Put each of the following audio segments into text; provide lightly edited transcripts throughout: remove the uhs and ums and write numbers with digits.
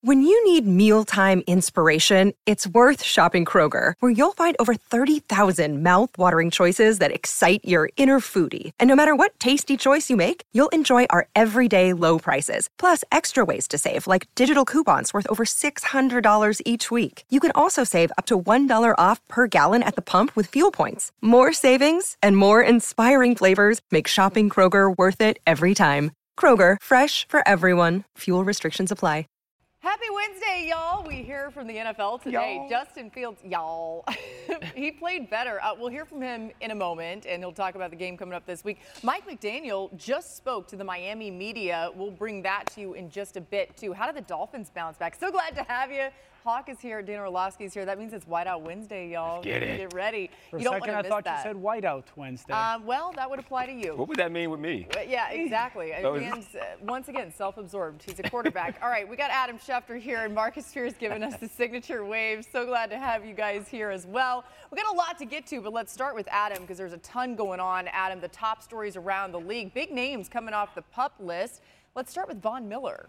When you need mealtime inspiration, it's worth shopping Kroger, where you'll find over 30,000 mouth-watering choices that excite your inner foodie. And no matter what tasty choice you make, you'll enjoy our everyday low prices, plus extra ways to save, like digital coupons worth over $600 each week. You can also save up to $1 off per gallon at the pump with fuel points. More savings and more inspiring flavors make shopping Kroger worth it every time. Kroger, fresh for everyone. Fuel restrictions apply. Happy Wednesday, y'all. We hear from the NFL today. Y'all. Justin Fields, y'all. He played better. We'll hear from him in a moment, and he'll talk about the game coming up this week. Mike McDaniel just spoke to the Miami media. We'll bring that to you in just a bit, too. How did the Dolphins bounce back? So glad to have you. Hawk is here. Dana Orlovsky's here. That means it's Whiteout Wednesday, y'all. Get ready. For you don't a second, want to I miss thought you said Whiteout Wednesday. Well, that would apply to you. What would that mean with me? Yeah, exactly. Dan's, once again, self-absorbed. He's a quarterback. All right, we got Adam Schefter here, and Marcus Spears giving us the signature wave. So glad to have you guys here as well. We got a lot to get to, but let's start with Adam because there's a ton going on. Adam, the top stories around the league. Big names coming off the PUP list. Let's start with Von Miller.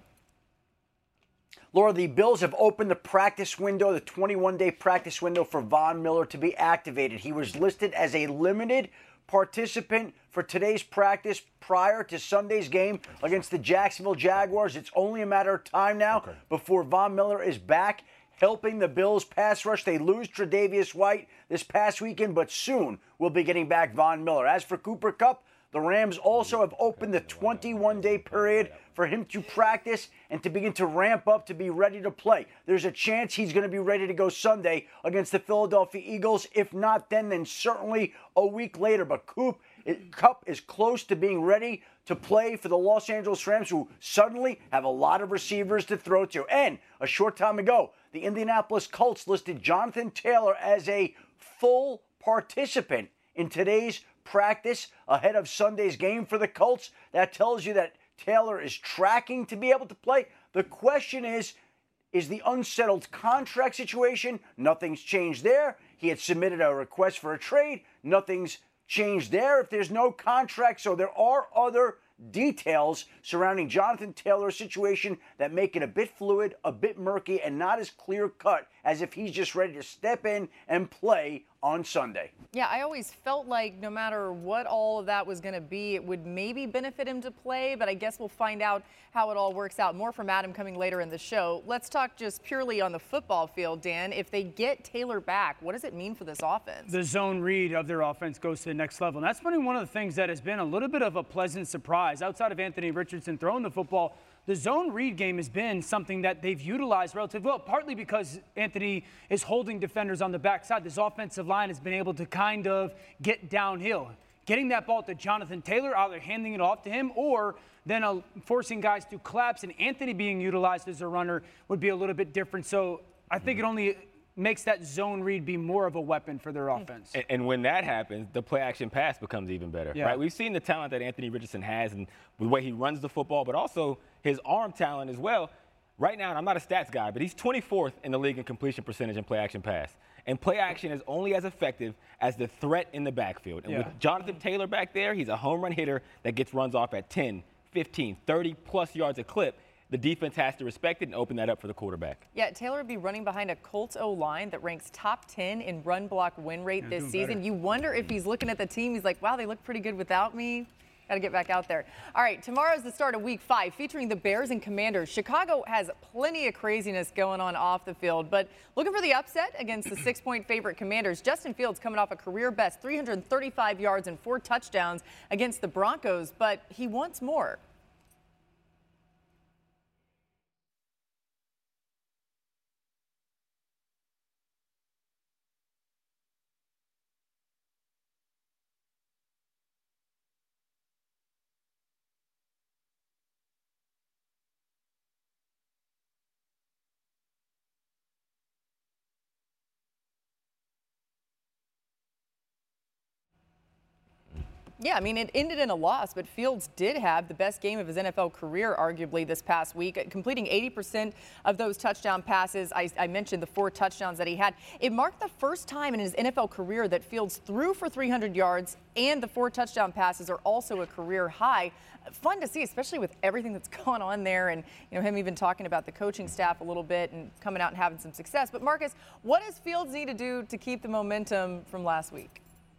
Laura, the Bills have opened the practice window, the 21-day practice window for Von Miller to be activated. He was listed as a limited participant for today's practice prior to Sunday's game against the Jacksonville Jaguars. It's only a matter of time now before Von Miller is back helping the Bills pass rush. They lose Tre'Davious White this past weekend, but soon we'll be getting back Von Miller. As for Cooper Kupp, the Rams also have opened the 21-day period for him to practice and to begin to ramp up to be ready to play. There's a chance he's going to be ready to go Sunday against the Philadelphia Eagles. If not then certainly a week later. But Kupp is close to being ready to play for the Los Angeles Rams, who suddenly have a lot of receivers to throw to. And a short time ago, the Indianapolis Colts listed Jonathan Taylor as a full participant in today's practice ahead of Sunday's game for the Colts. That tells you that Taylor is tracking to be able to play. The question is the unsettled contract situation. Nothing's changed there. He had submitted a request for a trade. Nothing's changed there if there's no contract. So there are other details surrounding Jonathan Taylor's situation that make it a bit fluid, a bit murky, and not as clear-cut as if he's just ready to step in and play on Sunday. Yeah, I always felt like no matter what all of that was going to be, it would maybe benefit him to play, but I guess we'll find out how it all works out. More from Adam coming later in the show. Let's talk just purely on the football field, Dan. If they get Taylor back, what does it mean for this offense? The zone read of their offense goes to the next level. And that's been one of the things that has been a little bit of a pleasant surprise. Outside of Anthony Richardson throwing the football, the zone read game has been something that they've utilized relatively well, partly because Anthony is holding defenders on the backside. This offensive line has been able to kind of get downhill. Getting that ball to Jonathan Taylor, either handing it off to him or then forcing guys to collapse, and Anthony being utilized as a runner would be a little bit different. So I think it only makes that zone read be more of a weapon for their offense. And when that happens, the play-action pass becomes even better, Yeah. right? We've seen the talent that Anthony Richardson has and the way he runs the football, but also his arm talent as well. Right now, and I'm not a stats guy, but he's 24th in the league in completion percentage and play-action pass. And play-action is only as effective as the threat in the backfield. And with Jonathan Taylor back there, he's a home run hitter that gets runs off at 10, 15, 30-plus yards a clip. The defense has to respect it and open that up for the quarterback. Yeah, Taylor would be running behind a Colts O-line that ranks top 10 in run block win rate this season. Better. You wonder if he's looking at the team. He's like, wow, they look pretty good without me. Got to get back out there. All right, tomorrow's the start of Week 5, featuring the Bears and Commanders. Chicago has plenty of craziness going on off the field, but looking for the upset against the 6-point favorite Commanders. Justin Fields coming off a career-best 335 yards and 4 touchdowns against the Broncos, but he wants more. Yeah, I mean, it ended in a loss, but Fields did have the best game of his NFL career, arguably, this past week, completing 80% of those touchdown passes. I mentioned the 4 touchdowns that he had. It marked the first time in his NFL career that Fields threw for 300 yards, and the 4 touchdown passes are also a career high. Fun to see, especially with everything that's going on there, and him even talking about the coaching staff a little bit and coming out and having some success. But Marcus, what does Fields need to do to keep the momentum from last week?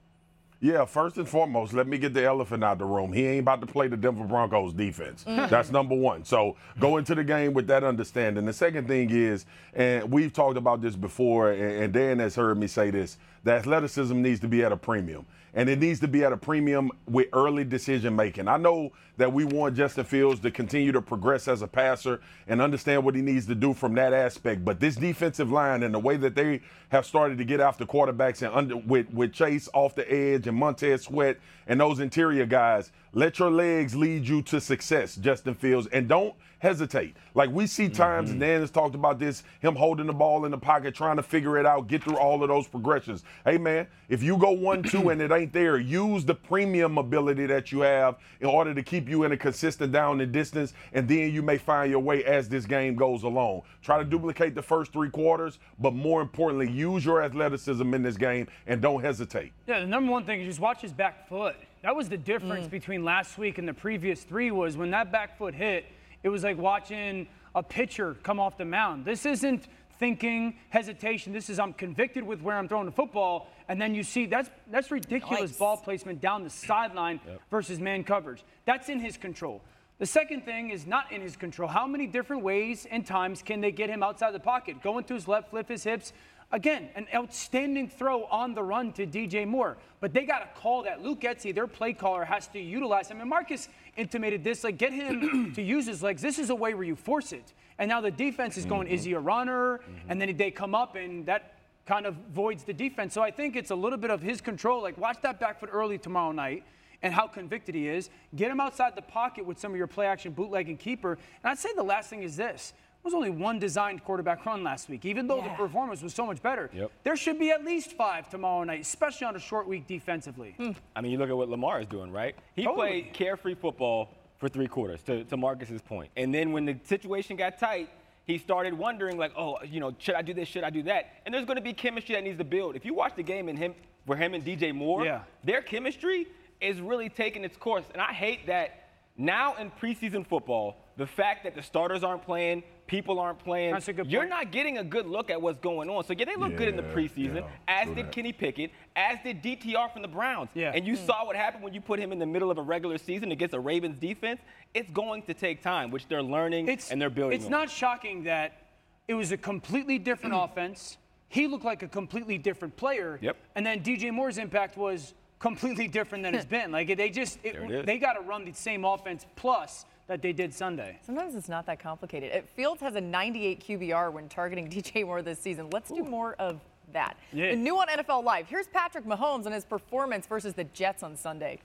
Yeah, first and foremost, let me get the elephant out the room. He ain't about to play the Denver Broncos defense. That's number one. So go into the game with that understanding. The second thing is, and we've talked about this before, and Dan has heard me say this, the athleticism needs to be at a premium. And it needs to be at a premium with early decision making. I know that we want Justin Fields to continue to progress as a passer and understand what he needs to do from that aspect. But this defensive line and the way that they have started to get after quarterbacks and with Chase off the edge and Montez Sweat and those interior guys, let your legs lead you to success, Justin Fields, and don't hesitate. Like we see times, and Dan has talked about this, him holding the ball in the pocket, trying to figure it out, get through all of those progressions. Hey, man, if you go 1-2 and it ain't there, use the premium ability that you have in order to keep you in a consistent down and distance, and then you may find your way as this game goes along. Try to duplicate the first 3 quarters, but more importantly, use your athleticism in this game and don't hesitate. Yeah, the number one thing is just watch his back foot. That was the difference between last week and the previous 3 was when that back foot hit, it was like watching a pitcher come off the mound. This isn't thinking, hesitation. This is I'm convicted with where I'm throwing the football, and then you see that's ridiculous ball placement down the sideline versus man coverage. That's in his control. The second thing is not in his control. How many different ways and times can they get him outside the pocket? Going to his left, flip his hips. Again, an outstanding throw on the run to DJ Moore. But they got to call that. Luke Getsy, their play caller, has to utilize him. And Marcus intimated this, like, get him to use his legs. This is a way where you force it. And now the defense is going, is he a runner? And then they come up, and that kind of voids the defense. So I think it's a little bit of his control. Like, watch that back foot early tomorrow night and how convicted he is. Get him outside the pocket with some of your play-action bootleg and keeper. And I'd say the last thing is this. There was only 1 designed quarterback run last week, even though the performance was so much better. There should be at least 5 tomorrow night, especially on a short week defensively. I mean, you look at what Lamar is doing, right? He played carefree football for 3 quarters, to Marcus's point. And then when the situation got tight, he started wondering, like, oh, should I do this, should I do that? And there's going to be chemistry that needs to build. If you watch the game for him and DJ Moore, their chemistry is really taking its course. And I hate that now in preseason football, the fact that the starters aren't playing, people aren't playing, you're not getting a good look at what's going on. So, they look good in the preseason, as did Kenny Pickett, as did DTR from the Browns. And you saw what happened when you put him in the middle of a regular season against a Ravens defense. It's going to take time, which they're learning and they're building. It's not shocking that it was a completely different offense. He looked like a completely different player. And then DJ Moore's impact was completely different than it's been. Like, they got to run the same offense plus that they did Sunday. Sometimes it's not that complicated. Fields has a 98 QBR when targeting DJ Moore this season. Let's do more of that. And new on NFL Live, here's Patrick Mahomes and his performance versus the Jets on Sunday.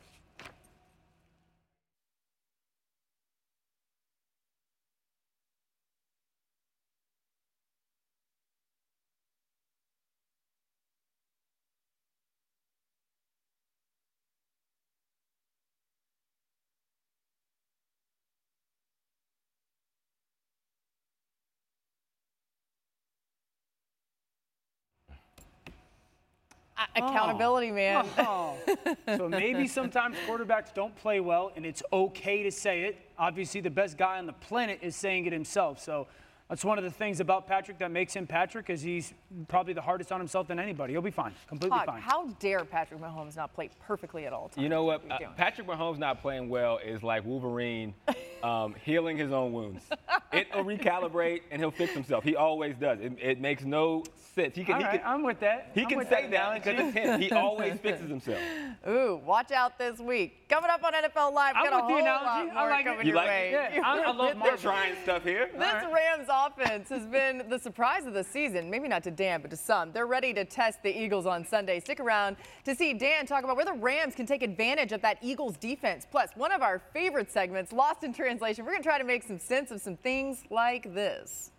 Accountability, man. So maybe sometimes quarterbacks don't play well, and it's okay to say it. Obviously, the best guy on the planet is saying it himself. So that's one of the things about Patrick that makes him Patrick, is he's probably the hardest on himself than anybody. He'll be fine, completely fine. How dare Patrick Mahomes not play perfectly at all times? You know what? Patrick Mahomes not playing well is like Wolverine healing his own wounds. It'll recalibrate, and he'll fix himself. He always does. It makes no sense. I'm with that. He can say that because it's him. He always fixes himself. Ooh, watch out this week. Coming up on NFL Live, we got a whole lot more coming your way. Yeah, I love Mark trying stuff here. This Rams offense has been the surprise of the season. Maybe not to Dan, but to some. They're ready to test the Eagles on Sunday. Stick around to see Dan talk about where the Rams can take advantage of that Eagles defense. Plus, one of our favorite segments, Lost in Translation. We're going to try to make some sense of some things like this.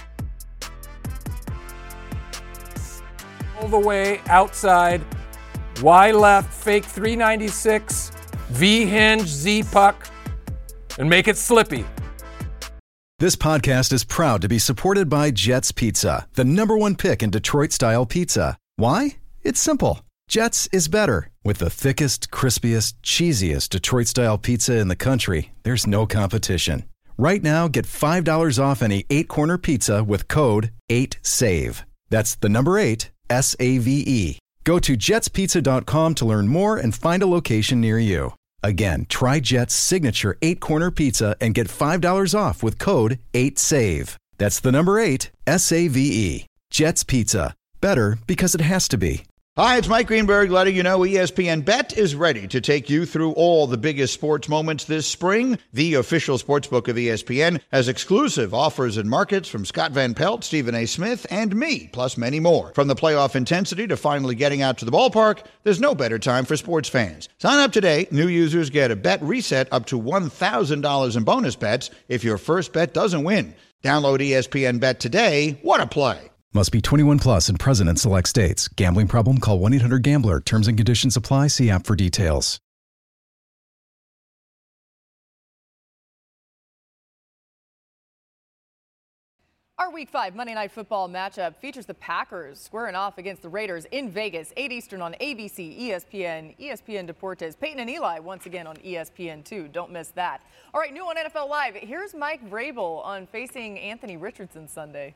All the way outside Y left, fake 396, V hinge, Z puck, and make it slippy. This podcast is proud to be supported by Jets Pizza, the #1 pick in Detroit-style pizza. Why? It's simple. Jets is better. With the thickest, crispiest, cheesiest Detroit-style pizza in the country, there's no competition. Right now, get $5 off any 8-corner pizza with code 8SAVE. That's the number 8, S-A-V-E. Go to jetspizza.com to learn more and find a location near you. Again, try Jet's signature 8-corner pizza and get $5 off with code 8SAVE. That's the number 8, S-A-V-E. Jet's Pizza. Better because it has to be. Hi, it's Mike Greenberg letting you know ESPN Bet is ready to take you through all the biggest sports moments this spring. The official sportsbook of ESPN has exclusive offers and markets from Scott Van Pelt, Stephen A. Smith, and me, plus many more. From the playoff intensity to finally getting out to the ballpark, there's no better time for sports fans. Sign up today. New users get a bet reset up to $1,000 in bonus bets if your first bet doesn't win. Download ESPN Bet today. What a play. Must be 21 plus and present in select states. Gambling problem? Call 1-800-GAMBLER. Terms and conditions apply. See app for details. Our Week 5 Monday Night Football matchup features the Packers squaring off against the Raiders in Vegas, 8 Eastern on ABC, ESPN, ESPN Deportes. Peyton and Eli once again on ESPN2. Don't miss that. All right, new on NFL Live, here's Mike Vrabel on facing Anthony Richardson Sunday.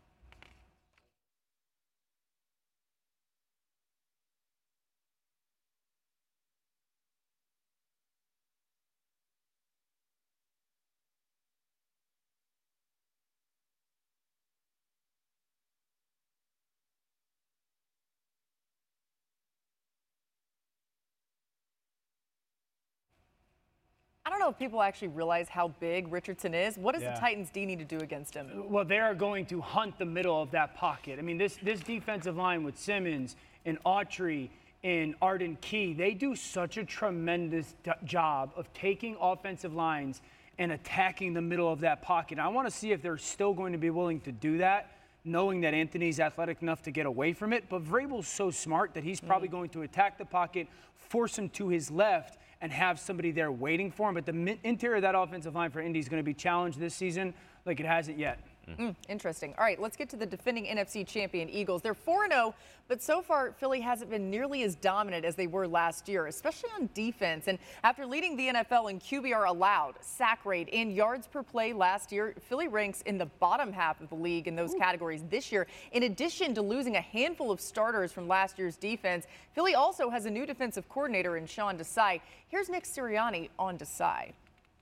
I don't know if people actually realize how big Richardson is. What does the Titans D need to do against him? Well, they are going to hunt the middle of that pocket. I mean, this defensive line with Simmons and Autry and Arden Key, they do such a tremendous job of taking offensive lines and attacking the middle of that pocket. I want to see if they're still going to be willing to do that, knowing that Anthony's athletic enough to get away from it. But Vrabel's so smart that he's probably going to attack the pocket, force him to his left, and have somebody there waiting for him. But the interior of that offensive line for Indy is going to be challenged this season like it hasn't yet. Interesting. All right, let's get to the defending NFC champion Eagles. They're 4-0, but so far Philly hasn't been nearly as dominant as they were last year, especially on defense. And after leading the NFL in QBR allowed, sack rate, and yards per play last year, Philly ranks in the bottom half of the league in those categories this year. In addition to losing a handful of starters from last year's defense, Philly also has a new defensive coordinator in Sean Desai. Here's Nick Sirianni on Desai.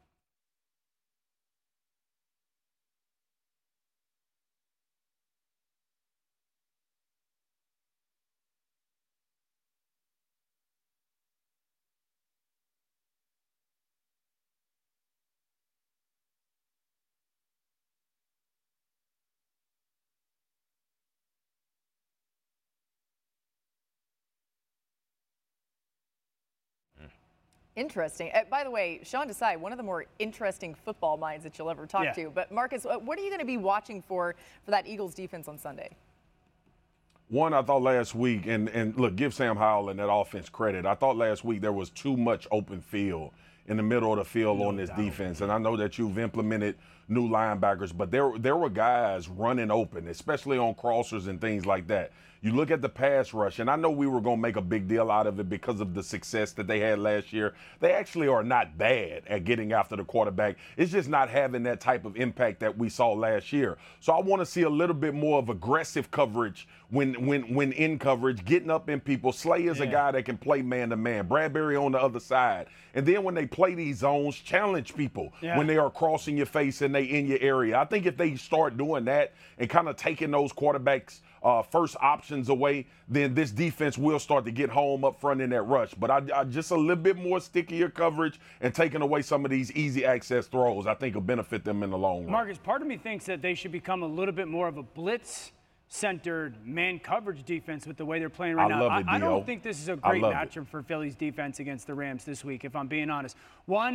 Interesting. By the way, Sean Desai, one of the more interesting football minds that you'll ever talk to. But Marcus, what are you going to be watching for that Eagles defense on Sunday? One, I thought last week, and look, give Sam Howell and that offense credit. I thought last week there was too much open field in the middle of the field on this defense. And I know that you've implemented new linebackers, but there were guys running open, especially on crossers and things like that. You look at the pass rush, and I know we were going to make a big deal out of it because of the success that they had last year. They actually are not bad at getting after the quarterback. It's just not having that type of impact that we saw last year. So I want to see a little bit more of aggressive coverage when in coverage, getting up in people. Slay is a guy that can play man-to-man. Bradbury on the other side. And then when they play these zones, challenge people when they are crossing your face and they in your area. I think if they start doing that and kind of taking those quarterbacks' first options away, then this defense will start to get home up front in that rush. But I just a little bit more stickier coverage and taking away some of these easy access throws, I think will benefit them in the long run. Marcus, part of me thinks that they should become a little bit more of a blitz-centered man coverage defense with the way they're playing right now. Love it, I don't think this is a great matchup for Philly's defense against the Rams this week, if I'm being honest. One,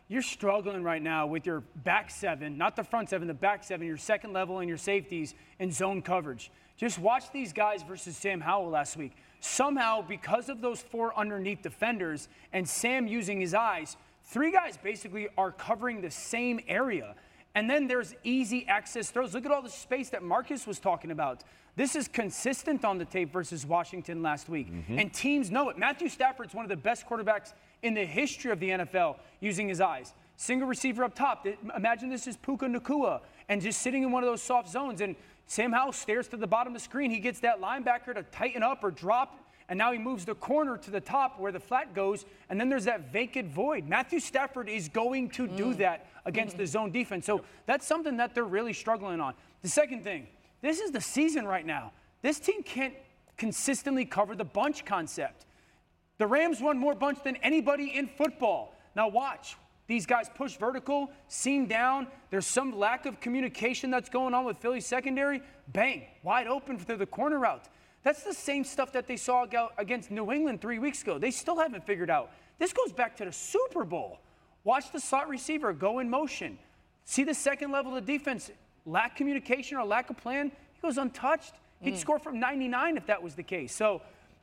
you're struggling right now with your back seven, not the front seven, the back seven, your second level and your safeties in zone coverage. Just watch these guys versus Sam Howell last week. Somehow, because of those 4 underneath defenders and Sam using his eyes, 3 guys basically are covering the same area. And then there's easy access throws. Look at all the space that Marcus was talking about. This is consistent on the tape versus Washington last week. And teams know it. Matthew Stafford's one of the best quarterbacks in the history of the NFL using his eyes. Single receiver up top. Imagine this is Puka Nacua and just sitting in one of those soft zones. And Sam Howell stares to the bottom of the screen. He gets that linebacker to tighten up or drop, and now he moves the corner to the top where the flat goes, and then there's that vacant void. Matthew Stafford is going to do that against the zone defense. So that's something that they're really struggling on. The second thing, this is the season right now. This team can't consistently cover the bunch concept. The Rams won more bunch than anybody in football. Now watch. These guys push vertical, seam down. There's some lack of communication that's going on with Philly's secondary. Bang, wide open through the corner route. That's the same stuff that they saw against New England 3 weeks ago. They still haven't figured out. This goes back to the Super Bowl. Watch the slot receiver go in motion. See the second level of defense lack communication or lack of plan. He goes untouched. He'd score from 99 if that was the case. So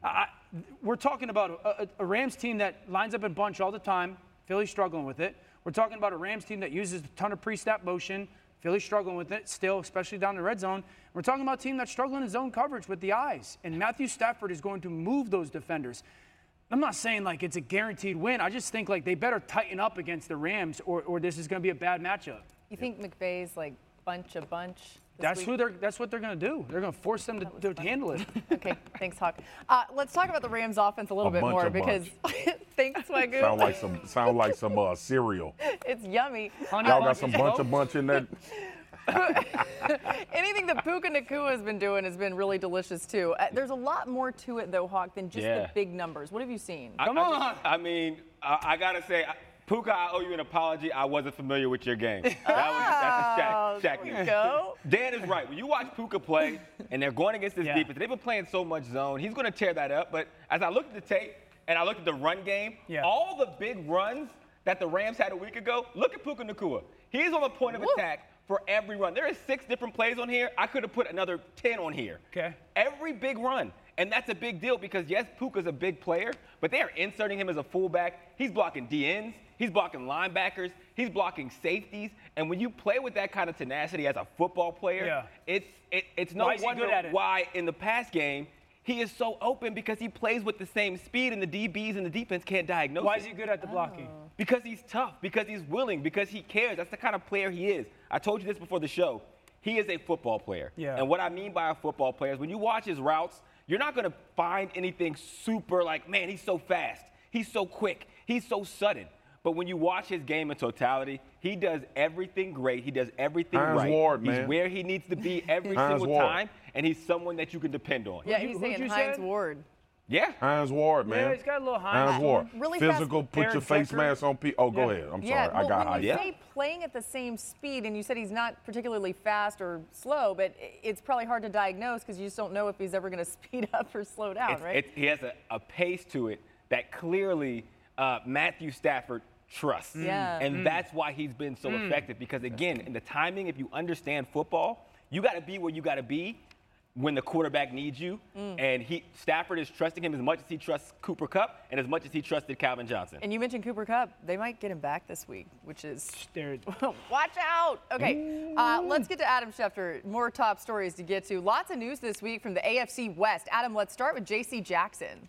we're talking about a Rams team that lines up in bunch all the time. Philly's struggling with it. We're talking about a Rams team that uses a ton of pre-snap motion. Philly's struggling with it still, especially down the red zone. We're talking about a team that's struggling in zone coverage with the eyes. And Matthew Stafford is going to move those defenders. I'm not saying like it's a guaranteed win. I just think like they better tighten up against the Rams or this is going to be a bad matchup. You think McVay's like bunch? That's what they're going to do. They're going to force them to handle it. Okay, thanks, Hawk. Let's talk about the Rams offense a little bit more because thanks, Swagoo. Sound like some cereal. It's yummy. Y'all got some bunch in that. Anything that Puka Nacua has been doing has been really delicious too. There's a lot more to it though, Hawk, than just the big numbers. What have you seen? Come on. I gotta say, Puka, I owe you an apology. I wasn't familiar with your game. That's a Shaq. There we go. Dan is right. When you watch Puka play, and they're going against this defense, they've been playing so much zone. He's going to tear that up. But as I looked at the tape and I looked at the run game, all the big runs that the Rams had a week ago, look at Puka Nacua. He's on the point of attack for every run. There is 6 different plays on here. I could have put another 10 on here. Okay. Every big run. And that's a big deal because, yes, Puka's a big player, but they are inserting him as a fullback. He's blocking DNs. He's blocking linebackers. He's blocking safeties. And when you play with that kind of tenacity as a football player, it's no wonder why in the pass game he is so open because he plays with the same speed and the DBs and the defense can't diagnose Why is he good at the blocking? Because he's tough, because he's willing, because he cares. That's the kind of player he is. I told you this before the show. He is a football player. Yeah. And what I mean by a football player is when you watch his routes, you're not going to find anything super like, man, he's so fast. He's so quick. He's so sudden. But when you watch his game in totality, he does everything great. He does everything right. Ward, man. He's where he needs to be every single time, and he's someone that you can depend on. Yeah, he's saying Hines Ward. Yeah. Hines Ward, man. Yeah, he's got a little Hines Ward. Really physical, fast. put your face mask on people. Oh, go ahead. I'm sorry. Well, I got when you Hines. say playing at the same speed, and you said he's not particularly fast or slow, but it's probably hard to diagnose because you just don't know if he's ever going to speed up or slow down, right? He has a pace to it that clearly Matthew Stafford trusts. Yeah. And that's why he's been so effective because, again, in the timing, if you understand football, you got to be where you got to be when the quarterback needs you. And Stafford is trusting him as much as he trusts Cooper Kupp and as much as he trusted Calvin Johnson. And you mentioned Cooper Kupp. They might get him back this week, which is watch out. Okay, let's get to Adam Schefter. More top stories to get to. Lots of news this week from the AFC West. Adam, let's start with J.C. Jackson.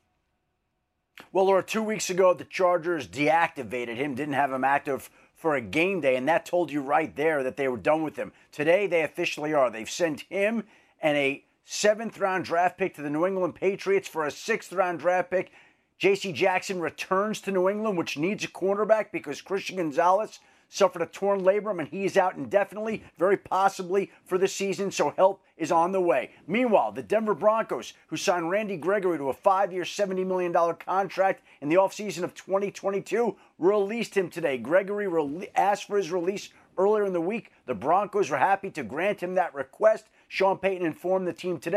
Well, Laura, 2 weeks ago, the Chargers deactivated him, didn't have him active for a game day, and that told you right there that they were done with him. Today, they officially are. They've sent him and a 7th-round draft pick to the New England Patriots for a 6th-round draft pick. J.C. Jackson returns to New England, which needs a cornerback because Christian Gonzalez suffered a torn labrum, and he is out indefinitely, very possibly for the season, so help is on the way. Meanwhile, the Denver Broncos, who signed Randy Gregory to a 5-year, $70 million contract in the offseason of 2022, released him today. Gregory asked for his release earlier in the week. The Broncos were happy to grant him that request. Sean Payton informed the team today,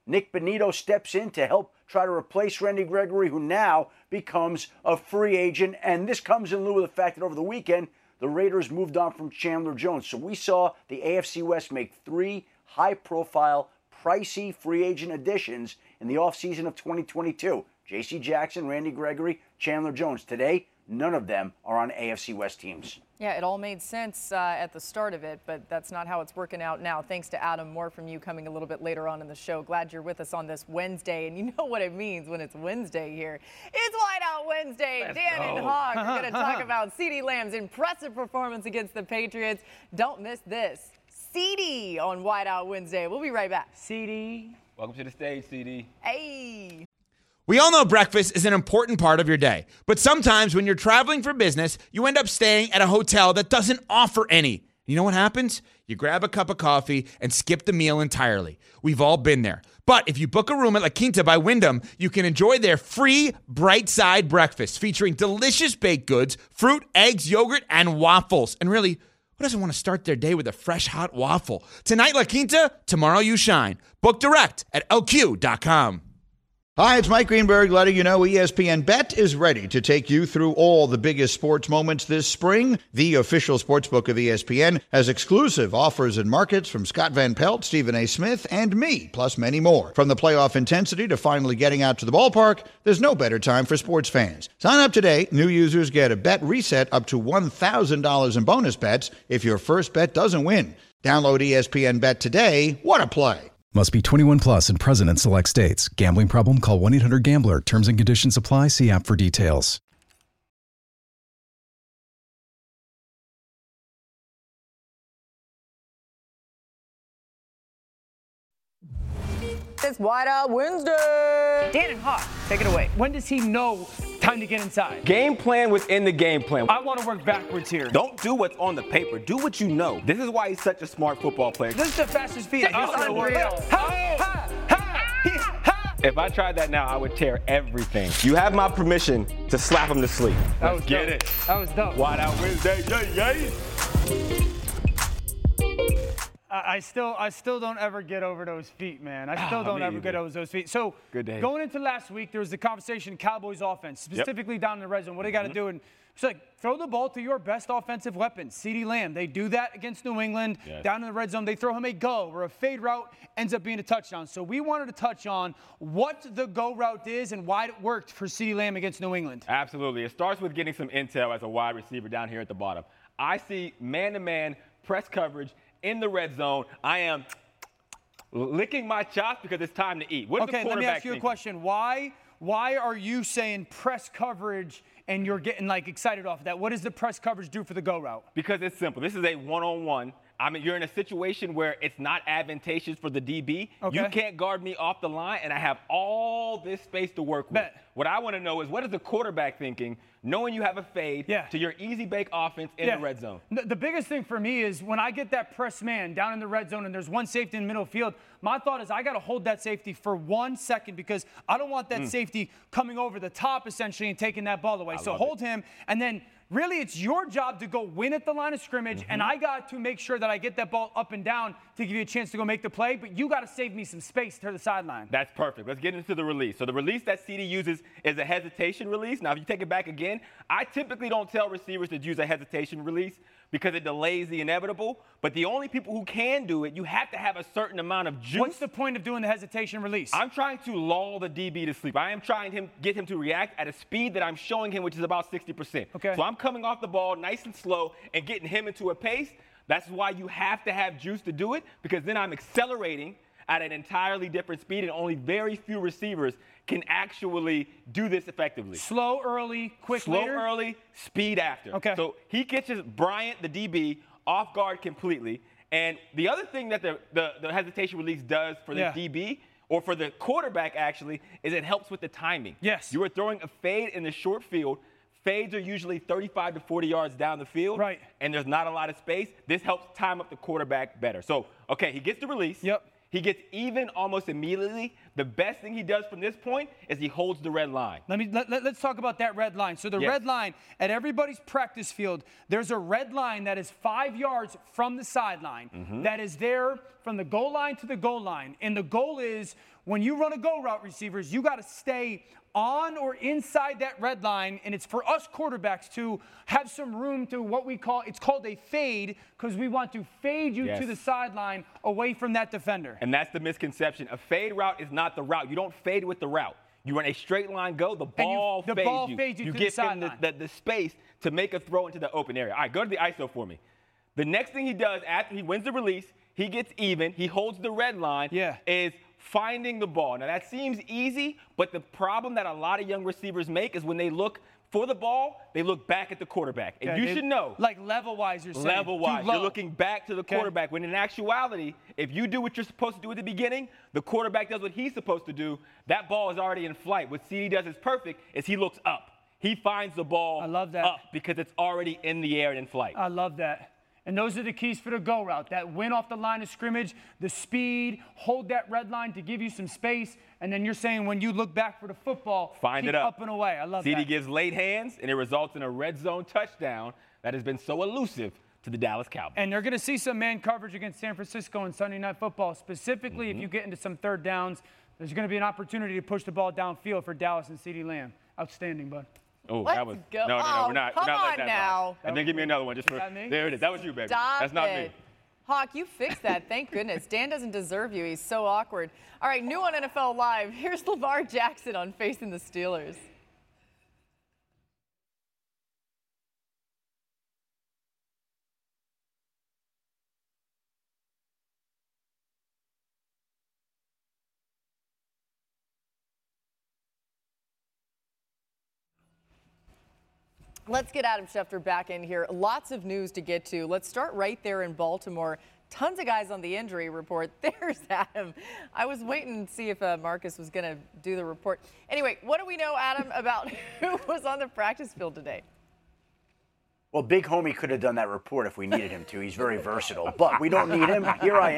Nick Bonito steps in to help try to replace Randy Gregory, who now becomes a free agent. And this comes in lieu of the fact that over the weekend, the Raiders moved on from Chandler Jones. So we saw the AFC West make 3 high-profile, pricey free agent additions in the offseason of 2022. J.C. Jackson, Randy Gregory, Chandler Jones. Today, none of them are on AFC West teams. Yeah, it all made sense at the start of it, but that's not how it's working out now. Thanks to Adam. More from you coming a little bit later on in the show. Glad you're with us on this Wednesday, and you know what it means when it's Wednesday here. It's Whiteout Wednesday. Dan and Hawk are going to talk about CeeDee Lamb's impressive performance against the Patriots. Don't miss this. CeeDee on Whiteout Wednesday. We'll be right back. CeeDee. Welcome to the stage, CeeDee. Hey. We all know breakfast is an important part of your day, but sometimes when you're traveling for business, you end up staying at a hotel that doesn't offer any. You know what happens? You grab a cup of coffee and skip the meal entirely. We've all been there. But if you book a room at La Quinta by Wyndham, you can enjoy their free Bright Side breakfast featuring delicious baked goods, fruit, eggs, yogurt, and waffles. And really, who doesn't want to start their day with a fresh hot waffle? Tonight, La Quinta, tomorrow you shine. Book direct at lq.com. Hi, it's Mike Greenberg letting you know ESPN Bet is ready to take you through all the biggest sports moments this spring. The official sportsbook of ESPN has exclusive offers and markets from Scott Van Pelt, Stephen A. Smith, and me, plus many more. From the playoff intensity to finally getting out to the ballpark, there's no better time for sports fans. Sign up today. New users get a bet reset up to $1,000 in bonus bets if your first bet doesn't win. Download ESPN Bet today. What a play. Must be 21 plus and present in select states. Gambling problem? Call 1-800-GAMBLER. Terms and conditions apply. See app for details. It's Whiteout Wednesday. Dan and Hawk, take it away. When does he know time to get inside? Game plan within the game plan. I want to work backwards here. Don't do what's on the paper. Do what you know. This is why he's such a smart football player. This is the fastest feet. Unreal. If I tried that now, I would tear everything. You have my permission to slap him to sleep. Let's get dope. it. That was dope. Whiteout Wednesday, yay. I still don't ever get over those feet, man. I still don't ever get over those feet. So Good day. Going into last week, there was the conversation Cowboys offense, specifically down in the red zone. What they got to do? And it's like, throw the ball to your best offensive weapon, CeeDee Lamb. They do that against New England. Yes. Down in the red zone, they throw him a go or a fade route, ends up being a touchdown. So we wanted to touch on what the go route is and why it worked for CeeDee Lamb against New England. Absolutely. It starts with getting some intel as a wide receiver down here at the bottom. I see man-to-man press coverage in the red zone. I am licking my chops because it's time to eat. What's the Okay, let me ask you a thinking? question. Why are you saying press coverage and you're getting like excited off of that? What does the press coverage do for the go route? Because it's simple. This is a one-on-one. I mean, you're in a situation where it's not advantageous for the DB. Okay. You can't guard me off the line, and I have all this space to work with. Bet. What I want to know is, what is the quarterback thinking, knowing you have a fade to your easy bake offense in the red zone? The biggest thing for me is when I get that press man down in the red zone and there's one safety in the middle field, my thought is I got to hold that safety for 1 second because I don't want that safety coming over the top essentially and taking that ball away. So hold him, and then really, it's your job to go win at the line of scrimmage, and I got to make sure that I get that ball up and down to give you a chance to go make the play, but you got to save me some space to the sideline. That's perfect. Let's get into the release. So the release that CeeDee uses is a hesitation release. Now, if you take it back again, I typically don't tell receivers to use a hesitation release because it delays the inevitable, but the only people who can do it, you have to have a certain amount of juice. What's the point of doing the hesitation release? I'm trying to lull the DB to sleep. I am trying to get him to react at a speed that I'm showing him, which is about 60%. Okay. So I'm coming off the ball nice and slow and getting him into a pace. That's why you have to have juice to do it, because then I'm accelerating at an entirely different speed, and only very few receivers can actually do this effectively. Slow early, quick Slow later? early, speed after. Okay. So he catches Bryant, the DB, off guard completely. And the other thing that the hesitation release does for the DB, or for the quarterback actually, is it helps with the timing. Yes. You are throwing a fade in the short field. Fades are usually 35 to 40 yards down the field. Right. And there's not a lot of space. This helps time up the quarterback better. So, okay, he gets the release. Yep. He gets even almost immediately. The best thing he does from this point is he holds the red line. Let's talk about that red line. So the red line at everybody's practice field, there's a red line that is 5 yards from the sideline that is there from the goal line to the goal line. And the goal is when you run a go route, receivers, you got to stay on or inside that red line, and it's for us quarterbacks to have some room to what we call, it's called a fade, because we want to fade you to the sideline away from that defender. And that's the misconception. A fade route is not the route. You don't fade with the route. You run a straight line go, the ball fades you. You give him the space to make a throw into the open area. All right, go to the ISO for me. The next thing he does after he wins the release, he gets even, he holds the red line, is finding the ball. Now, that seems easy, but the problem that a lot of young receivers make is when they look for the ball, they look back at the quarterback. And you should know. Like level-wise, you're saying. Level-wise. You're looking back to the quarterback. When in actuality, if you do what you're supposed to do at the beginning, the quarterback does what he's supposed to do, that ball is already in flight. What CD does is perfect, is he looks up. He finds the ball up because it's already in the air and in flight. I love that. And those are the keys for the go route. That win off the line of scrimmage, the speed, hold that red line to give you some space, and then you're saying when you look back for the football, find keep it up and away. I love that. CD gives late hands, and it results in a red zone touchdown that has been so elusive to the Dallas Cowboys. And they're going to see some man coverage against San Francisco on Sunday Night Football. Specifically, if you get into some third downs, there's going to be an opportunity to push the ball downfield for Dallas and CD Lamb. Outstanding, bud. Oh, that was go. No, we're not. Come we're not on letting that now. And then give me another one just for. There it is. That was you, baby. That's not me. Hawk, you fixed that. Thank goodness. Dan doesn't deserve you. He's so awkward. All right, new on NFL Live. Here's Lamar Jackson on Facing the Steelers. Let's get Adam Schefter back in here. Lots of news to get to. Let's start right there in Baltimore. Tons of guys on the injury report. There's Adam. I was waiting to see if Marcus was going to do the report. Anyway, what do we know, Adam, about who was on the practice field today? Well, Big Homie could have done that report if we needed him to. He's very versatile. But we don't need him. Here I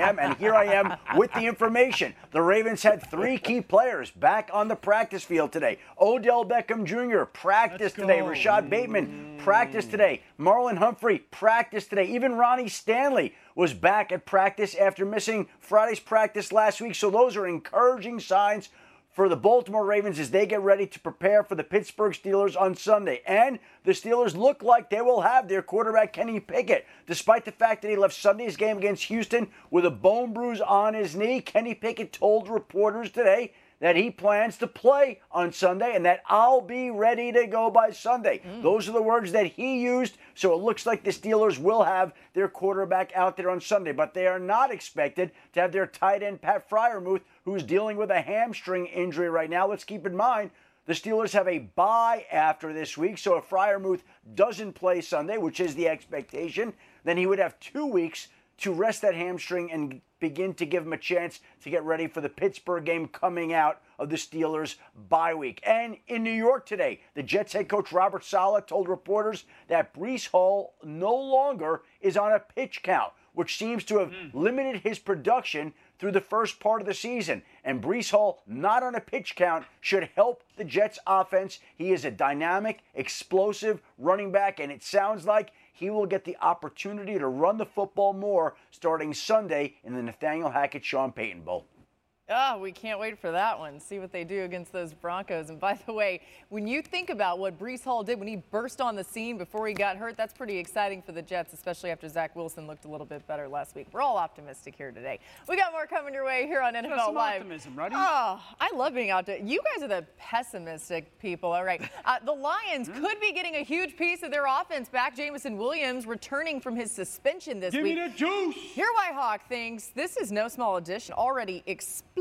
am with the information. The Ravens had 3 key players back on the practice field today. Odell Beckham Jr. practiced today. Rashad Bateman practiced today. Marlon Humphrey practiced today. Even Ronnie Stanley was back at practice after missing Friday's practice last week. So those are encouraging signs for the Baltimore Ravens as they get ready to prepare for the Pittsburgh Steelers on Sunday. And the Steelers look like they will have their quarterback Kenny Pickett. Despite the fact that he left Sunday's game against Houston with a bone bruise on his knee, Kenny Pickett told reporters today that he plans to play on Sunday and that I'll be ready to go by Sunday. Those are the words that he used, so it looks like the Steelers will have their quarterback out there on Sunday, but they are not expected to have their tight end Pat Freiermuth, who's dealing with a hamstring injury right now. Let's keep in mind, the Steelers have a bye after this week, so if Freiermuth doesn't play Sunday, which is the expectation, then he would have 2 weeks to rest that hamstring and begin to give him a chance to get ready for the Pittsburgh game coming out of the Steelers' bye week. And in New York today, the Jets head coach Robert Saleh told reporters that Breece Hall no longer is on a pitch count, which seems to have limited his production through the first part of the season. And Breece Hall not on a pitch count should help the Jets offense. He is a dynamic, explosive running back, and it sounds like he will get the opportunity to run the football more starting Sunday in the Nathaniel Hackett-Sean Payton Bowl. Oh, we can't wait for that one. See what they do against those Broncos. And by the way, when you think about what Breece Hall did when he burst on the scene before he got hurt, that's pretty exciting for the Jets, especially after Zach Wilson looked a little bit better last week. We're all optimistic here today. We got more coming your way here on NFL Live. Optimism, right? Oh, I love being out there. You guys are the pessimistic people. All right. The Lions could be getting a huge piece of their offense back. Jamison Williams returning from his suspension this week. Give me the juice. Here why Hawk thinks this is no small addition. Already explosive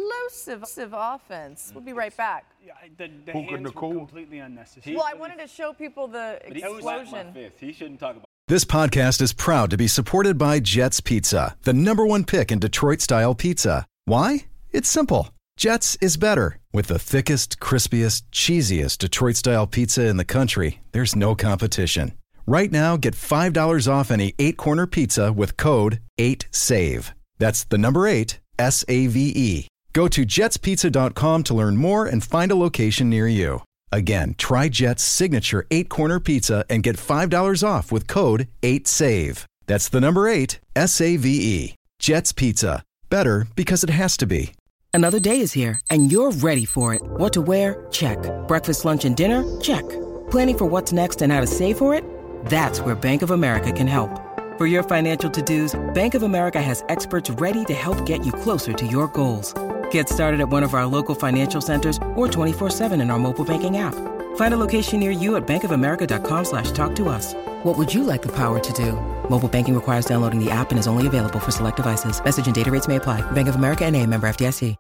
offense. We'll be right back. Yeah, the hands were completely unnecessary. Well, I wanted to show people the explosion. He shouldn't talk about. This podcast is proud to be supported by Jets Pizza, the #1 pick in Detroit-style pizza. Why? It's simple. Jets is better. With the thickest, crispiest, cheesiest Detroit-style pizza in the country, there's no competition. Right now, get $5 off any 8-corner pizza with code 8SAVE. That's the number 8, S-A-V-E. Go to jetspizza.com to learn more and find a location near you. Again, try Jet's signature 8-corner pizza and get $5 off with code 8SAVE. That's the number 8, S-A-V-E. Jet's Pizza. Better because it has to be. Another day is here, and you're ready for it. What to wear? Check. Breakfast, lunch, and dinner? Check. Planning for what's next and how to save for it? That's where Bank of America can help. For your financial to-dos, Bank of America has experts ready to help get you closer to your goals. Get started at one of our local financial centers or 24/7 in our mobile banking app. Find a location near you at bankofamerica.com/talktous. What would you like the power to do? Mobile banking requires downloading the app and is only available for select devices. Message and data rates may apply. Bank of America NA, member FDIC.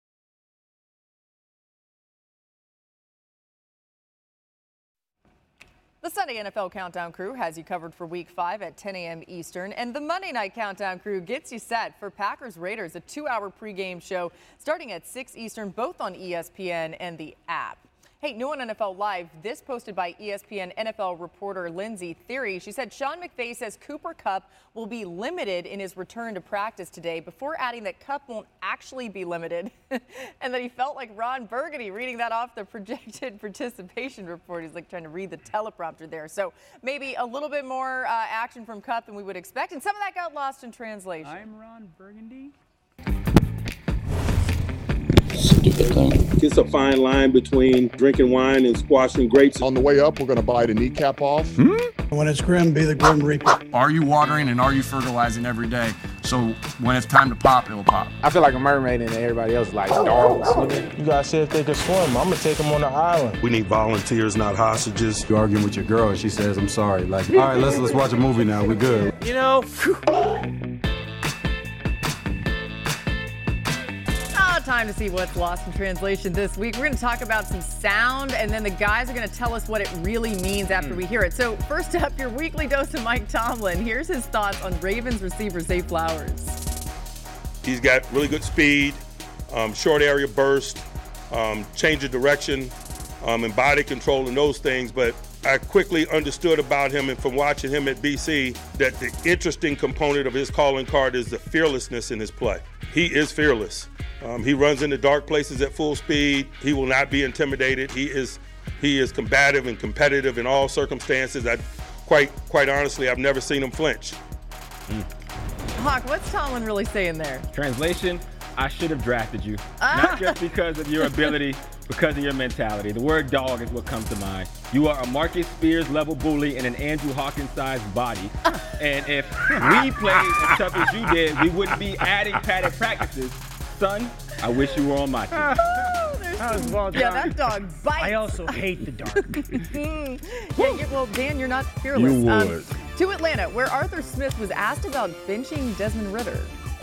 The Sunday NFL Countdown Crew has you covered for Week 5 at 10 a.m. Eastern. And the Monday Night Countdown Crew gets you set for Packers-Raiders, a 2-hour pregame show starting at 6 Eastern, both on ESPN and the app. Hey, new on NFL Live, this posted by ESPN NFL reporter Lindsey Theory. She said Sean McVay says Cooper Kupp will be limited in his return to practice today, before adding that Kupp won't actually be limited and that he felt like Ron Burgundy reading that off the projected participation report. He's like trying to read the teleprompter there. So maybe a little bit more action from Kupp than we would expect, and some of that got lost in translation. I'm Ron Burgundy. It's a fine line between drinking wine and squashing grapes. On the way up, we're going to bite a kneecap off. When it's grim, be the Grim Reaper. Are you watering and are you fertilizing every day? So when it's time to pop, it will pop. I feel like a mermaid and everybody else like dogs swimming. You got to see if they can swim. I'm going to take them on the island. We need volunteers, not hostages. You're arguing with your girl and she says, I'm sorry. Like, all right, let's watch a movie now. We good. You know, time to see what's lost in translation this week. We're going to talk about some sound, and then the guys are going to tell us what it really means after we hear it. So first up, your weekly dose of Mike Tomlin. Here's his thoughts on Ravens receiver Zay Flowers. He's got really good speed, short area burst, change of direction, and body control and those things. But I quickly understood about him, and from watching him at BC, that the interesting component of his calling card is the fearlessness in his play. He is fearless. He runs into dark places at full speed. He will not be intimidated. He is combative and competitive in all circumstances. Quite honestly, I've never seen him flinch. Hawk, what's Tomlin really saying there? Translation, I should have drafted you. Not just because of your ability, because of your mentality. The word dog is what comes to mind. You are a Marcus Spears level bully in an Andrew Hawkins-sized body. And if we played as tough as you did, we wouldn't be adding padded practices. Son, I wish you were on my team. That dog bites. I also hate the dark. Well, Dan, you're not fearless. You would. To Atlanta, where Arthur Smith was asked about benching Desmond Ridder.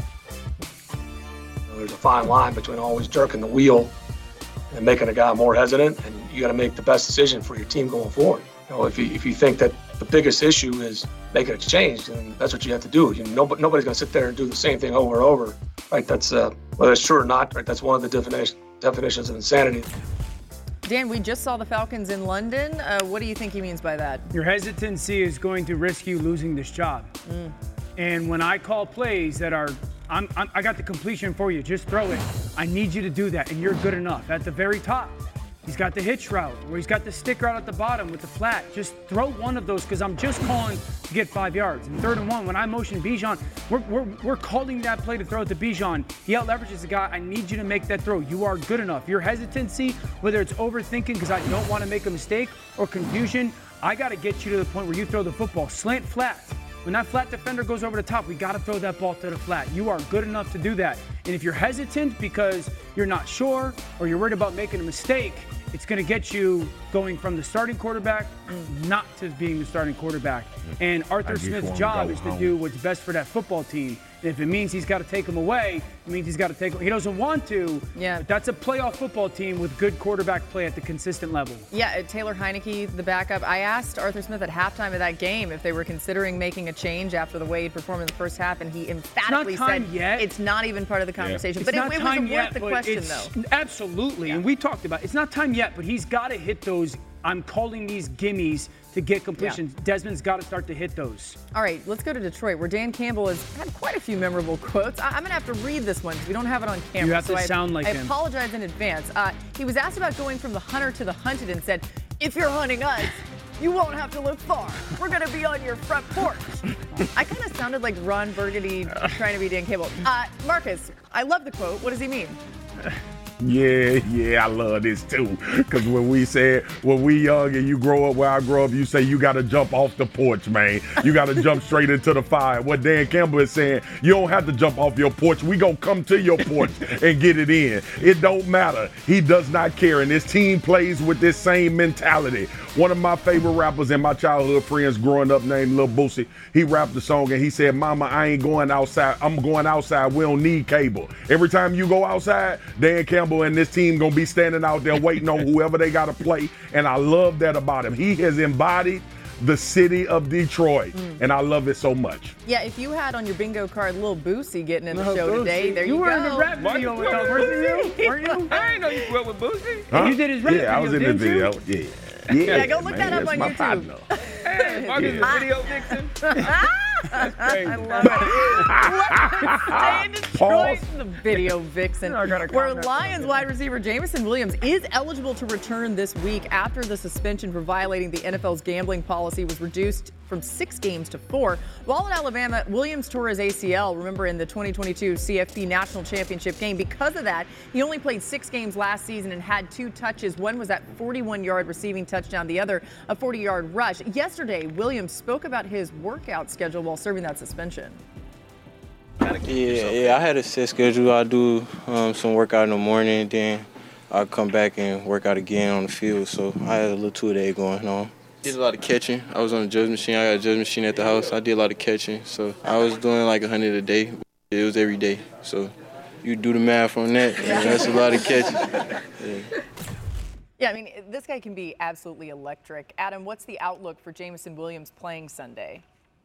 There's a fine line between always jerking the wheel and making a guy more hesitant, and you got to make the best decision for your team going forward. If you think that the biggest issue is making a change, then that's what you have to do. Nobody's going to sit there and do the same thing over and over, right? That's whether it's true or not, right? That's one of the definitions of insanity. Dan, we just saw the Falcons in London. What do you think he means by that? Your hesitancy is going to risk you losing this job. And when I call plays that are, I got the completion for you, just throw it. I need you to do that, and you're good enough. At the very top, he's got the hitch route, where he's got the stick route at the bottom with the flat. Just throw one of those, because I'm just calling to get 5 yards. And 3rd and 1, when I motion Bijan, we're calling that play to throw it to Bijan. He out-leverages the guy. I need you to make that throw. You are good enough. Your hesitancy, whether it's overthinking because I don't want to make a mistake, or confusion, I got to get you to the point where you throw the football. Slant flat. When that flat defender goes over the top, we got to throw that ball to the flat. You are good enough to do that. And if you're hesitant because you're not sure or you're worried about making a mistake, it's going to get you going from the starting quarterback not to being the starting quarterback. And Arthur Smith's job is to do what's best for that football team. And if it means he's got to take him away, it means he's got to take him. He doesn't want to. Yeah. But that's a playoff football team with good quarterback play at the consistent level. Yeah, Taylor Heineke, the backup. I asked Arthur Smith at halftime of that game if they were considering making a change after the way he performed in the first half, and he emphatically said it's not even part of the conversation. Yeah. But it was worth the question, though. Absolutely. Yeah. And we talked about it's not time yet, but he's got to hit those I'm calling these gimmies to get completions. Yeah. Desmond's got to start to hit those. All right, let's go to Detroit, where Dan Campbell has had quite a few memorable quotes. I'm going to have to read this one because we don't have it on camera. You have to sound like him. I apologize in advance. He was asked about going from the hunter to the hunted and said, if you're hunting us, you won't have to look far. We're going to be on your front porch. I kind of sounded like Ron Burgundy trying to be Dan Campbell. Marcus, I love the quote. What does he mean? Yeah, I love this too. Because when we young and you grow up where I grew up, you say you got to jump off the porch, man. You got to jump straight into the fire. What Dan Campbell is saying, you don't have to jump off your porch. We going to come to your porch and get it in. It don't matter. He does not care. And his team plays with this same mentality. One of my favorite rappers and my childhood friends growing up named Lil Boosie, he rapped the song and he said, Mama, I ain't going outside. I'm going outside. We don't need cable. Every time you go outside, Dan Campbell and this team going to be standing out there waiting on whoever they got to play. And I love that about him. He has embodied the city of Detroit, and I love it so much. Yeah, if you had on your bingo card Lil Boosie getting in the show today, there you go. You were in the rap video with him, weren't you? I didn't know you grew up with Boosie. Huh? You did his rap video, I was in the video. Yeah, go look that up on YouTube. Hey, Marcus is video vixen. That's crazy. I love it. Stay in Detroit, the video vixen. Where Lions wide receiver Jameson Williams is eligible to return this week after the suspension for violating the NFL's gambling policy was reduced from 6 games to 4. While at Alabama, Williams tore his ACL, remember, in the 2022 CFP National Championship game. Because of that, he only played 6 games last season and had 2 touches. One was that 41-yard receiving touchdown, the other a 40-yard rush. Yesterday, Williams spoke about his workout schedule while serving that suspension. Yeah, I had a set schedule. I do some workout in the morning, then I'll come back and work out again on the field. So I had a little 2-a-day going on. Did a lot of catching. I was on the judge machine. I got a judge machine at the house. I did a lot of catching. So I was doing like 100 a day. It was every day. So you do the math on that. That's a lot of catching. Yeah, I mean, this guy can be absolutely electric. Adam, what's the outlook for Jameson Williams playing Sunday?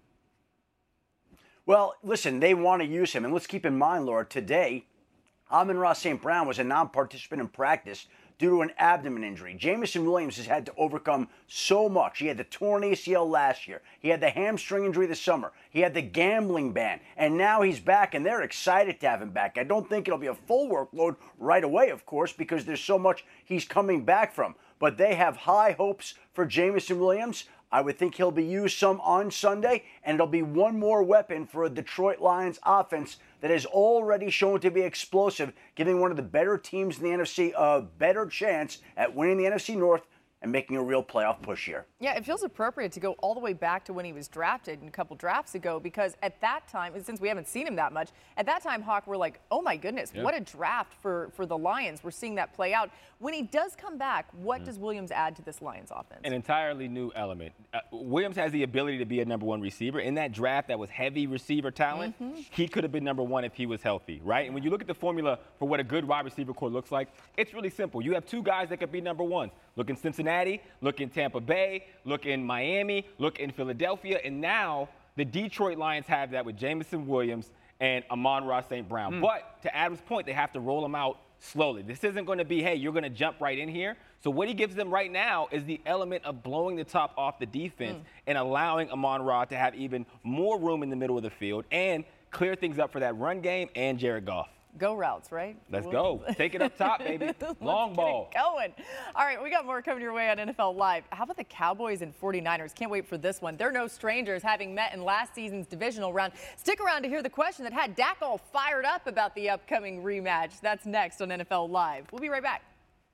Well, listen, they want to use him. And let's keep in mind, Laura, today, Amon-Ra St. Brown was a non-participant in practice due to an abdomen injury. Jameson Williams has had to overcome so much. He had the torn ACL last year. He had the hamstring injury this summer. He had the gambling ban. And now he's back, and they're excited to have him back. I don't think it'll be a full workload right away, of course, because there's so much he's coming back from. But they have high hopes for Jameson Williams. I would think he'll be used some on Sunday, and it'll be one more weapon for a Detroit Lions offense that has already shown to be explosive, giving one of the better teams in the NFC a better chance at winning the NFC North and making a real playoff push here. Yeah, it feels appropriate to go all the way back to when he was drafted a couple drafts ago, because at that time, since we haven't seen him that much, at that time, Hawk, we're like, oh my goodness, what a draft for the Lions. We're seeing that play out. When he does come back, what does Williams add to this Lions offense? An entirely new element. Williams has the ability to be a number 1 receiver. In that draft that was heavy receiver talent, he could have been number 1 if he was healthy, right? And when you look at the formula for what a good wide receiver core looks like, it's really simple. You have 2 guys that could be number 1. Look in Cincinnati, look in Tampa Bay, look in Miami, look in Philadelphia, and now the Detroit Lions have that with Jameson Williams and Amon-Ra St. Brown. But to Adam's point, they have to roll them out slowly. This isn't going to be, hey, you're going to jump right in here. So what he gives them right now is the element of blowing the top off the defense and allowing Amon-Ra to have even more room in the middle of the field and clear things up for that run game and Jared Goff. Go routes, right? Let's go. Take it up top, baby. Long ball. Going. All right, we got more coming your way on NFL Live. How about the Cowboys and 49ers? Can't wait for this one. They're no strangers, having met in last season's divisional round. Stick around to hear the question that had Dak all fired up about the upcoming rematch. That's next on NFL Live. We'll be right back.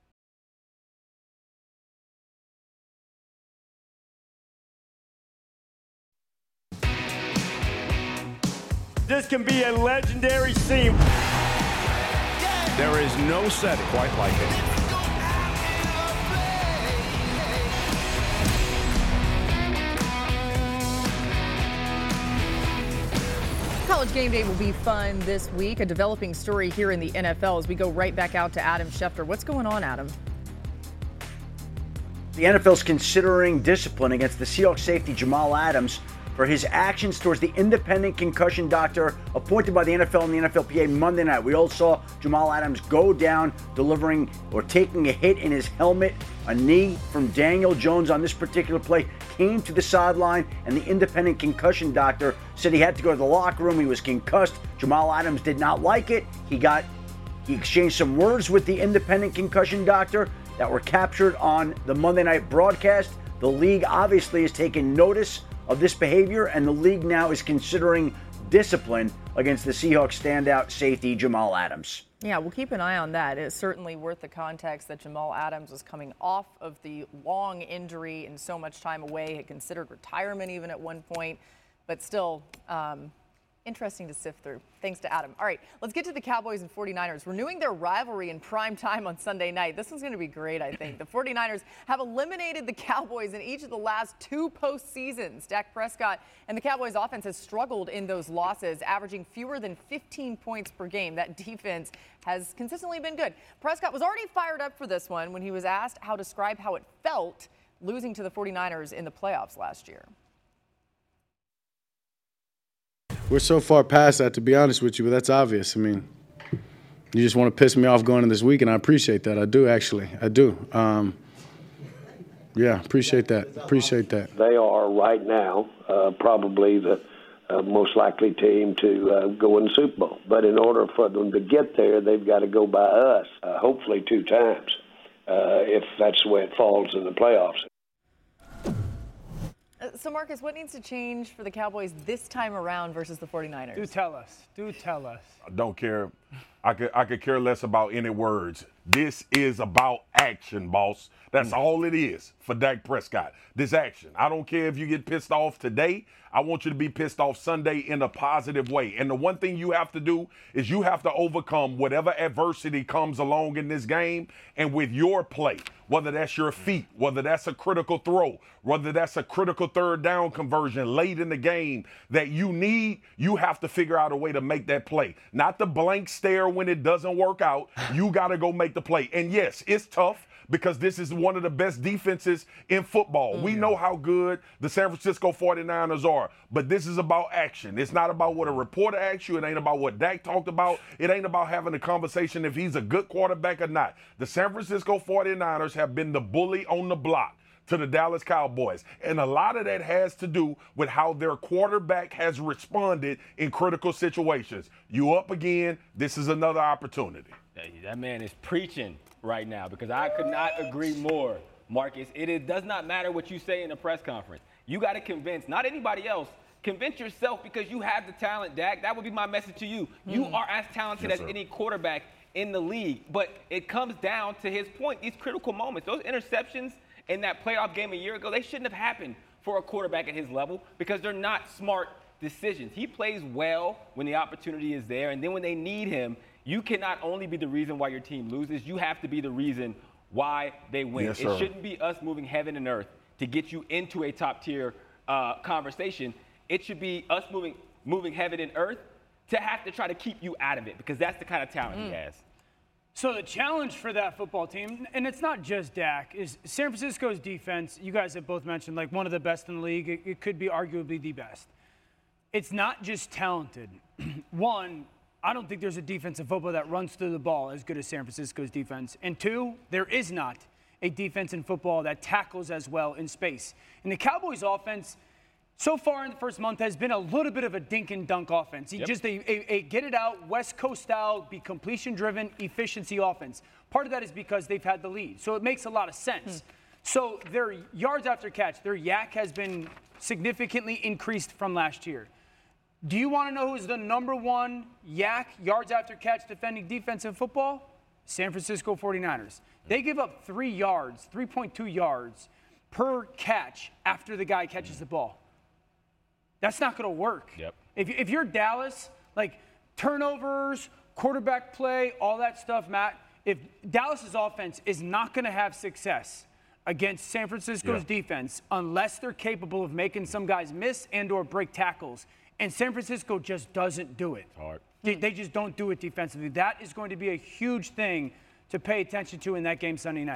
This can be a legendary scene. There is no setting quite like it. College game day will be fun this week. A developing story here in the NFL as we go right back out to Adam Schefter. What's going on, Adam? The NFL's considering discipline against the Seahawks safety Jamal Adams for his actions towards the independent concussion doctor appointed by the NFL and the NFLPA Monday night. We all saw Jamal Adams go down delivering or taking a hit in his helmet. A knee from Daniel Jones on this particular play came to the sideline, and the independent concussion doctor said he had to go to the locker room. He was concussed. Jamal Adams did not like it. He exchanged some words with the independent concussion doctor that were captured on the Monday night broadcast. The league obviously has taken notice of this behavior, and the league now is considering discipline against the Seahawks standout safety Jamal Adams. Yeah, we'll keep an eye on that. It's certainly worth the context that Jamal Adams was coming off of the long injury and so much time away, had considered retirement even at one point, but still interesting to sift through. Thanks to Adam. All right, let's get to the Cowboys and 49ers. Renewing their rivalry in prime time on Sunday night. This one's going to be great, I think. The 49ers have eliminated the Cowboys in each of the last 2 postseasons. Dak Prescott and the Cowboys offense has struggled in those losses, averaging fewer than 15 points per game. That defense has consistently been good. Prescott was already fired up for this one when he was asked how to describe how it felt losing to the 49ers in the playoffs last year. We're so far past that, to be honest with you, but that's obvious. I mean, you just want to piss me off going into this week, and I appreciate that. I do, actually. I do. Yeah, appreciate that. Appreciate that. They are right now probably the most likely team to go in the Super Bowl. But in order for them to get there, they've got to go by us, hopefully 2 times, if that's the way it falls in the playoffs. So, Marcus, what needs to change for the Cowboys this time around versus the 49ers? Do tell us. Do tell us. I don't care. I could care less about any words. This is about action, boss. That's all it is for Dak Prescott. This action. I don't care if you get pissed off today. I want you to be pissed off Sunday in a positive way. And the one thing you have to do is you have to overcome whatever adversity comes along in this game, and with your play, whether that's your feet, whether that's a critical throw, whether that's a critical third down conversion late in the game that you need, you have to figure out a way to make that play. Not the blank stare when it doesn't work out. You got to go make the play. And yes, it's tough, because this is one of the best defenses in football. We know how good the San Francisco 49ers are, but this is about action. It's not about what a reporter asks you. It ain't about what Dak talked about. It ain't about having a conversation if he's a good quarterback or not. The San Francisco 49ers have been the bully on the block to the Dallas Cowboys. And a lot of that has to do with how their quarterback has responded in critical situations. You up again, this is another opportunity. That man is preaching right now, because I could not agree more, Marcus. It does not matter what you say in a press conference. You got to convince, not anybody else, convince yourself, because you have the talent, Dak. That would be my message to you. You are as talented as any quarterback in the league. But it comes down to his point, these critical moments. Those interceptions in that playoff game a year ago, they shouldn't have happened for a quarterback at his level, because they're not smart decisions. He plays well when the opportunity is there, and then when they need him, you cannot only be the reason why your team loses, you have to be the reason why they win. Yes, it sir. shouldn't be us moving heaven and earth to get you into a top-tier conversation. It should be us moving heaven and earth to have to try to keep you out of it, because that's the kind of talent he has. So the challenge for that football team, and it's not just Dak, is San Francisco's defense. You guys have both mentioned, like, one of the best in the league. It could be arguably the best. It's not just talented. One, I don't think there's a defensive football that runs through the ball as good as San Francisco's defense. And 2, there is not a defense in football that tackles as well in space. And the Cowboys offense, so far in the first month, has been a little bit of a dink and dunk offense. Just a get it out, West Coast style, be completion driven, efficiency offense. Part of that is because they've had the lead. So it makes a lot of sense. So their yards after catch, their yak has been significantly increased from last year. Do you want to know who's the number 1 yak, yards after catch defending defense in football? San Francisco 49ers. They give up 3.2 yards per catch after the guy catches the ball. That's not going to work. If you're Dallas, like, turnovers, quarterback play, all that stuff, Matt, if Dallas's offense is not going to have success against San Francisco's defense unless they're capable of making some guys miss and or break tackles. And San Francisco just doesn't do it. Hard. They just don't do it defensively. That is going to be a huge thing to pay attention to in that game Sunday night.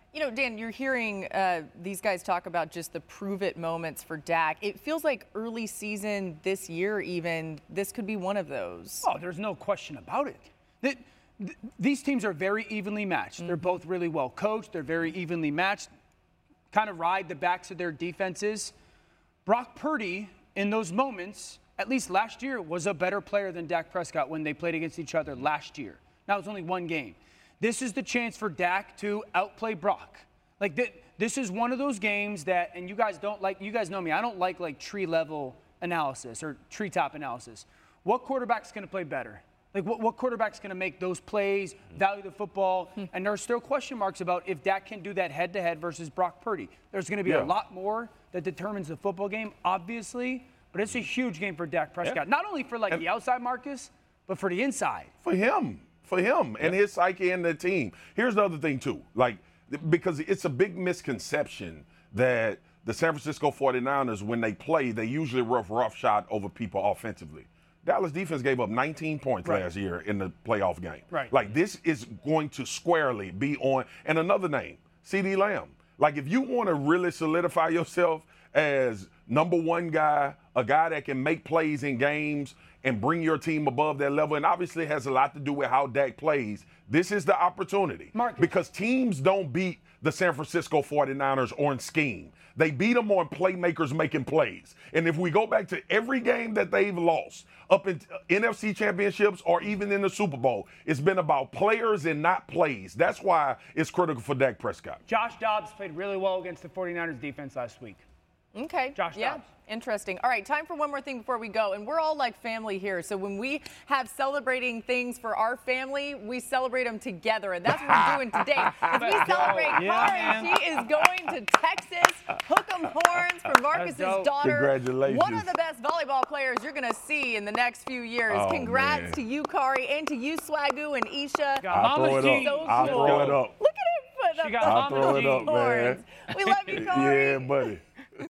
You know, Dan, you're hearing these guys talk about just the prove-it moments for Dak. It feels like early season this year even, this could be one of those. Oh, there's no question about it. These teams are very evenly matched. They're both really well coached. They're very evenly matched. Kind of ride the backs of their defenses. Brock Purdy, in those moments, at least last year, was a better player than Dak Prescott when they played against each other last year. Now, it was only one game. This is the chance for Dak to outplay Brock. Like, this is one of those games that, and you guys know me, I don't like tree level analysis or treetop analysis. What quarterback's going to play better? Like, what quarterback's going to make those plays, value the football? And there are still question marks about if Dak can do that head-to-head versus Brock Purdy. There's going to be a lot more that determines the football game, obviously, but it's a huge game for Dak Prescott. Not only for, the outside, Marcus, but for the inside. For him and his psyche and the team. Here's the other thing, too. Because it's a big misconception that the San Francisco 49ers, when they play, they usually rough shot over people offensively. Dallas defense gave up 19 points last year in the playoff game. Right. This is going to squarely be on. And another name, CeeDee Lamb. If you want to really solidify yourself as number one guy, a guy that can make plays in games and bring your team above that level, and obviously has a lot to do with how Dak plays, this is the opportunity. Because teams don't beat the San Francisco 49ers on scheme. They beat them on playmakers making plays. And if we go back to every game that they've lost, up in NFC championships or even in the Super Bowl, it's been about players and not plays. That's why it's critical for Dak Prescott. Josh Dobbs played really well against the 49ers defense last week. Okay. Josh Dobbs. Interesting. All right, time for one more thing before we go. And we're all like family here. So when we have celebrating things for our family, we celebrate them together. And that's what we're doing today. As we celebrate Kari, she is going to Texas. Hook 'em horns for Marcus's daughter. Congratulations. One of the best volleyball players you're going to see in the next few years. Congrats to you, Kari, and to you, Swagoo and Isha. I'll throw it up. So I'll throw it up. Look at him put up I'll throw it up, man. We love you, Kari. Yeah, buddy.